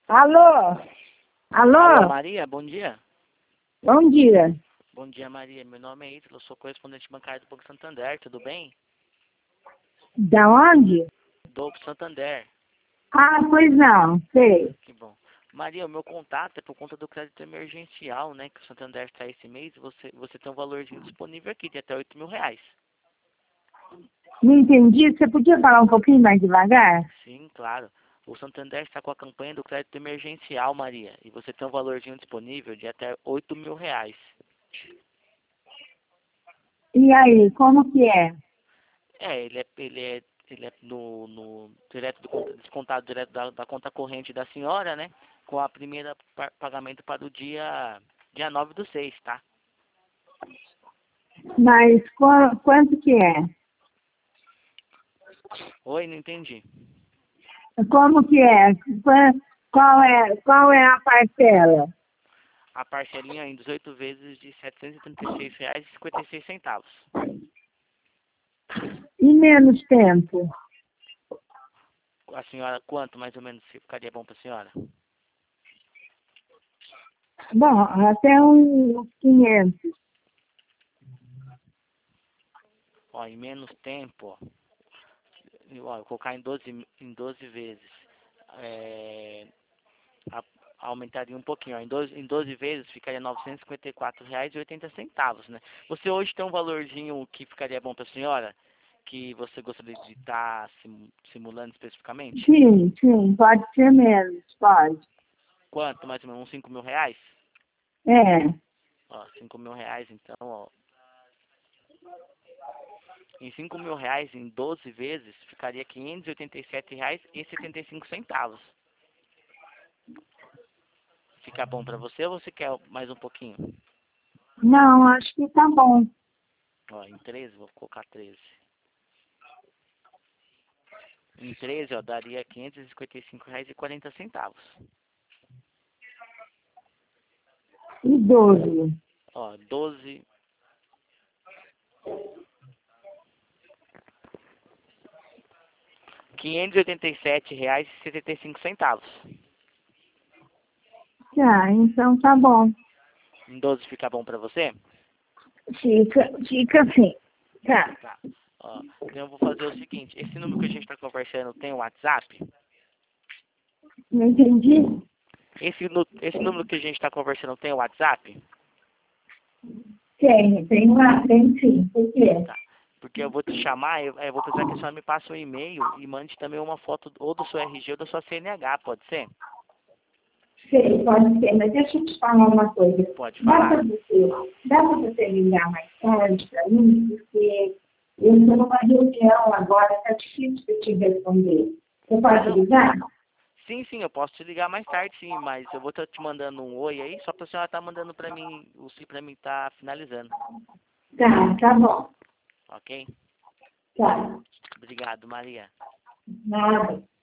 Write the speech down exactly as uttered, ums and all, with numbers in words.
Alô? Alô, Alô? Maria, bom dia. Bom dia. Bom dia, Maria. Meu nome é Ítalo, eu sou correspondente bancário do Banco Santander, tudo bem? Da onde? Do Santander, Ah, pois não, sei. que bom. Maria, o meu contato é por conta do crédito emergencial, né, que o Santander está esse mês, e você, você tem um valorzinho disponível aqui de até oito mil reais. Não entendi. Você podia falar um pouquinho mais devagar? Sim, claro. O Santander está com a campanha do crédito emergencial, Maria, e você tem um valorzinho disponível de até oito mil reais. E aí, como que é? É, ele é, ele é, ele é no, no direto do conta- descontado direto da, da conta corrente da senhora, né? Com a primeira pa- pagamento para o dia dia nove do seis, tá? Mas qu- quanto que é? Oi, não entendi. Como que é? Qua- Qual é, qual é a parcela? A parcelinha em dezoito vezes de setecentos e trinta e seis reais e cinquenta e seis centavos. E menos tempo? A senhora, quanto mais ou menos ficaria bom para a senhora? Bom, até uns quinhentos. Ó, em menos tempo, ó, eu- ó, eu vou colocar em doze em doze vezes. É, a- aumentaria um pouquinho, ó. Em doze, em doze vezes ficaria novecentos e cinquenta e quatro reais e oitenta centavos, né? Você hoje tem um valorzinho que ficaria bom para a senhora? Que você gostaria de estar simulando especificamente? Sim, sim, pode ser menos, pode. Quanto? Mais ou menos uns cinco mil reais? É. Ó, cinco mil reais, então, ó. Em cinco mil reais, em doze vezes, ficaria quinhentos e oitenta e sete reais e setenta e cinco centavos. Fica bom para você ou você quer mais um pouquinho? Não, acho que tá bom. Ó, em treze, vou colocar treze. Em treze, ó, daria quinhentos e cinquenta e cinco reais e quarenta centavos. E doze? Ó, doze, quinhentos e oitenta e sete reais e setenta e cinco centavos. Tá, então tá bom. Em doze fica bom para você? Fica, fica assim. Tá. Tá. Ó, então eu vou fazer o seguinte, esse número que a gente está conversando tem o WhatsApp? Não entendi? Esse, nu- esse número que a gente está conversando tem o WhatsApp? Tem, tem lá, tem sim. Por quê? Tá. Porque eu vou te chamar, eu, eu vou precisar que a senhora me passe um e-mail e mande também uma foto ou do seu R G ou da sua C N H, pode ser? Sei, pode ser, mas deixa eu te falar uma coisa. Pode Dá para falar. você, dá para você ligar mais tarde para mim, porque eu estou numa reunião agora, está difícil de te responder. Você Ah, pode não. ligar? Sim, sim, eu posso te ligar mais tarde, sim, mas eu vou estar te mandando um oi aí, só para a senhora estar mandando para mim, o sim para mim estar finalizando, Tá, tá bom. ok? Tá. Obrigado, Maria. Nada.